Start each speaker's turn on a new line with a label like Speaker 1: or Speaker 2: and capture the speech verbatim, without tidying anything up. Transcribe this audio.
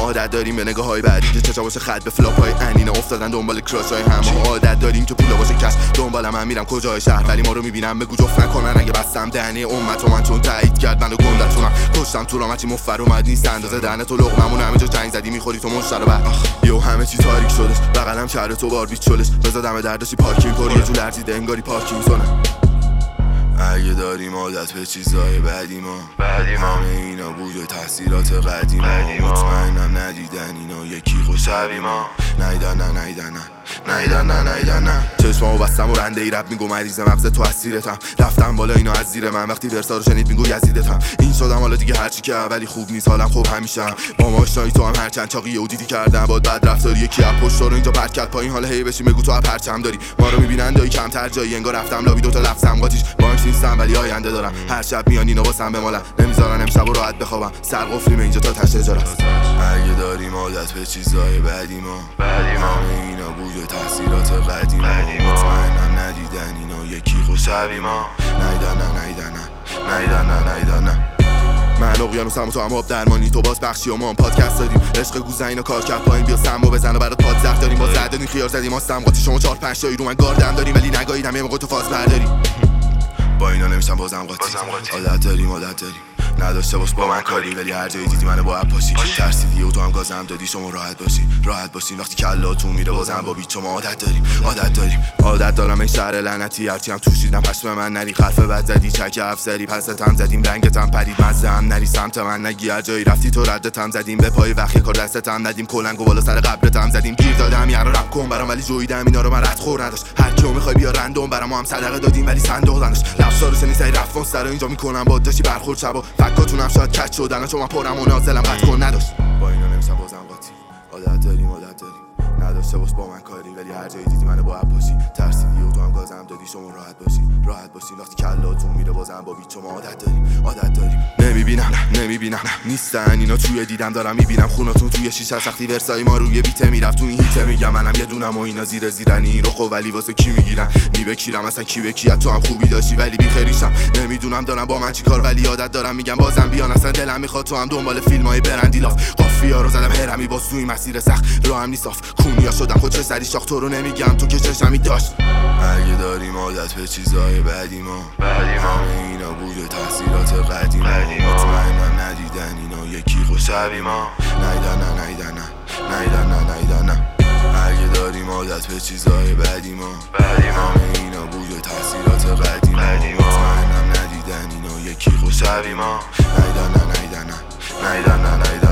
Speaker 1: عادت داریم به نگاه های بعدی که چشا باشه خط به فلاپ های انینا افتادن دنبال کراش های هم. ما عادت داریم که پولا باشه کش دنبالم من میرم کجای شهر ولی ما رو میبینم بگو جفت نکنن اگه بستم دهنه امت و من چون تایید کرد منو گندتونم کشتم تو رامتی مفر اومد نیست اندازه دهنه تو لقممون همه جا جنگ زدی میخوری تو مشتر بعد یو همه چی تاریک شدش بغلم کرده تو بار بیت شلش بزادم دردشی پارکینگ پر یه جو لرزیده انگاری پارکینگ زونه. اگه داریم عادت به چیزای بعدی ما بعدی ما همه اینا بود تاثیرات قدیم ما مطمئنم ندیدن اینا یکی خوشبی ما نیدن نه نیدن نه نیدن نه نیدن نه چشمامو بستم و رنده ای رب میگو مریض مغز تو اسیرتم رفتم بالا اینا از زیر من وقتی ورسا رو شنید میگو یزیدتم این شدم حالا دیگه هرچی که ولی خوب نیست حالم خوب همیشه با ما آشنایی تو هم هرچند چاقیه و دیدی کردم باد بد رفتاری یکی از پشت رو اینجا پرت کرد پایین حال هی بشی بگو تو پرچم داری ما رو میبینن دایی کمتر جایی انگار رفتم لابی دوتا لفظم قاطیش بانک نیستم ولی آینده دارم هر شب میان اینا واسم بمالن نمیذارن امشب راحت بخوابم سر قفلیم اینجا تا تشه جرس. اگه داریم عادت به چیزای بعدی ما بعدی ما همه اینا بود تاثیرات قدیم ما مطمئنم ندیدن اینا یکی خوشبی ما نیدن نه نیدن نه نیدن نه نیدن نه من اقیانوسم و تو هم آب درمانی تو باز بخشی و ما هم پادکست داریم عشق گوزنین و کار کرد پایین بیا سمو بزن و برات پاد زخ داریم با زردنی خیار زدیم آستم قاطی شما چهار پنج تایی رو من گاردم داریم ولی نگاهیدم یه موقع تو فاز برداری با اینا نمیشم بازم قاطی عادت داریم عادت داریم نداشته باش با من کاری ولی هر جایی دیدی منو با پاشی ترسیدی و تو هم گازم دادی شما راحت باشی راحت باشین وقتی کلاتون میره بازم با بیت شما عادت داریم عادت داریم عادت دارم این شهر لعنتی هرچی هم توش دیدم پشم من نری خلف بد زدی چک افسری پستم زدیم رنگتم پرید مزه هم نری سمت من نگی هر جایی رفتی تو ردتم زدیم به پای وقتی کار دستتم ندیم کلنگو بالا سر قبرتم زدیم گیر دادم یارو رپ کن برام ولی جویدم اینا رو من رد خور نداشت هر کیو میخوای بیا رندوم برام هم صدقه دادیم ولی صندوق دانش لفظا رو سنی سری رفون سر اینجا میکنم با داشتی برخورد شبا فکاتونم شاید کچ شدن چون من پرم و نازلم قد کن نداشت با اینا نمیشم بازم قاطی عادت داریم عادت داریم نداشته باش با من کاری ولی هر جایی دیدی منو با پاشی ترسیدی و تو هم گازم دادی شما راحت باشی راحت باشی وقتی کلاتون میره بازم با بیت شما عادت داریم عادت داریم نمیبینم نه نمیبینم نه نیستن اینا توی دیدم دارم میبینم خوناتون توی شیشه سختی ورسای ما روی بیته میرفت تو این هیته میگم منم یه دونم و اینا زیر زیرنی رو خو ولی واسه کی میگیرن میبکیرم اصلا کی به کیت تو هم خوبی داشتی ولی بی خریشم نمیدونم دارم با من چیکار ولی عادت دارم میگم بازم بیان اصلا دلم میخواد تو هم دنبال فیلمای برندی لاف قافیا رو زدم هرمی با سوی مسیر سخت راهم نیست صاف کونیا شدم خود چه سری شاخ تو رو نمیگم تو که چشمی داشت اگه داریم عادت به چیزای بعدی ما بعدی ما همه اینا بود تاثیرات قدیم ما مطمئنم ندیدن اینا یکی خوشبی ما نیدن نه نیدن نه نیدن نه نیدن نه اگه داریم عادت به چیزای بعدی ما بعدی ما همه اینا بود تاثیرات قدیم ما مطمئنم ندیدن اینا یکی خوشبی ما نیدن نه نیدن نه نیدن نه نیدن